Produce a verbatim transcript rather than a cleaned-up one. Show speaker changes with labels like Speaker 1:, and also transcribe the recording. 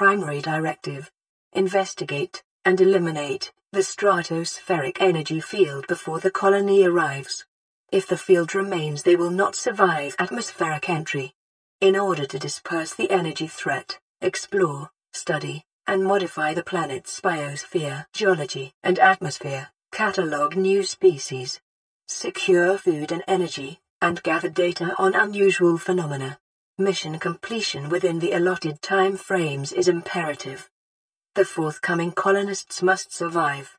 Speaker 1: primary directive: investigate and eliminate the stratospheric energy field before the colony arrives. If the field remains, they will not survive atmospheric entry. In order to disperse the energy threat, explore, study, and modify the planet's biosphere, geology, and atmosphere, catalog new species, secure food and energy, and gather data on unusual phenomena. Mission completion within the allotted time frames is imperative. The forthcoming colonists must survive.